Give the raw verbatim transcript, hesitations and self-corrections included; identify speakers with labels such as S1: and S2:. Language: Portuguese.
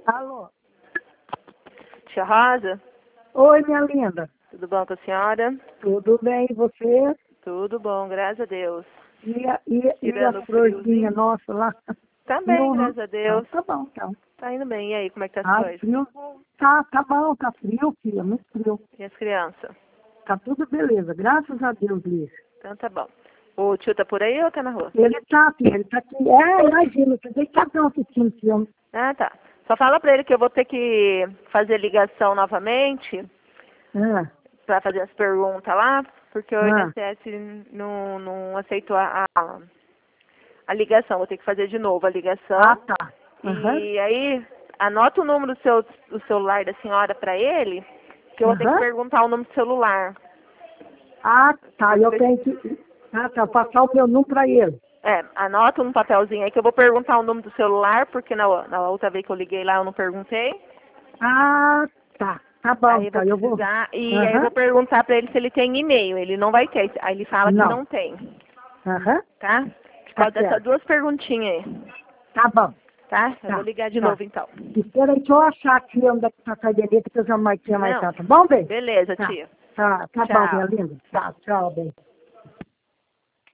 S1: Alô?
S2: Tia Rosa,
S1: Oi, minha linda.
S2: tudo bom com a senhora?
S1: Tudo bem, e você?
S2: Tudo bom, graças a Deus.
S1: E a, e, e
S2: Tirando
S1: a
S2: o
S1: florzinha
S2: friozinho?
S1: nossa lá?
S2: Também,
S1: Não,
S2: graças a
S1: tá,
S2: Deus.
S1: tá bom, então.
S2: Tá indo bem. E aí, como é que tá as
S1: Ah,
S2: coisas?
S1: frio? Tá, tá bom, tá frio, filha, muito frio.
S2: E as crianças?
S1: Tá tudo beleza, graças a Deus, Liz.
S2: Então tá bom. O tio tá por aí ou tá na rua?
S1: Ele tá, filha, ele tá aqui. É, imagina, você deitadão assistindo filme.
S2: Ah, tá. Só fala pra ele que eu vou ter que fazer ligação novamente
S1: Ah,
S2: pra fazer as perguntas lá, porque o
S1: Ah.
S2: I N S S não, não aceitou a, a, a ligação. Vou ter que fazer de novo a ligação.
S1: ah tá. Aham.
S2: E aí, anota o número do, seu, do celular da senhora pra ele, que eu vou ter que
S1: Aham.
S2: perguntar o número do celular.
S1: Ah, tá, eu tenho que. Ah, tá, passar o meu número pra ele.
S2: É, anota um papelzinho aí que eu vou perguntar o número do celular, porque na, na outra vez que eu liguei lá eu não perguntei.
S1: Ah, tá. Tá bom,
S2: Aí eu
S1: tá,
S2: vou
S1: eu vou.
S2: precisar, e aí eu
S1: Aham.
S2: vou perguntar pra ele se ele tem e-mail. Ele não vai ter, aí ele fala que
S1: Não.
S2: não tem,
S1: Aham.
S2: tá?
S1: Tá
S2: Pode dar essas
S1: certo.
S2: duas perguntinhas aí,
S1: Tá bom.
S2: tá? Eu vou
S1: Tá.
S2: ligar de
S1: Tá.
S2: novo então.
S1: Espera aí, deixa eu achar aqui onde é que tá a caderneta que eu já marquei mais
S2: Não,
S1: tarde. Tá bom, bem?
S2: beleza,
S1: Tá.
S2: tia.
S1: Tá, tá bom, minha
S2: Tchau.
S1: linda. Tá, tchau, bem.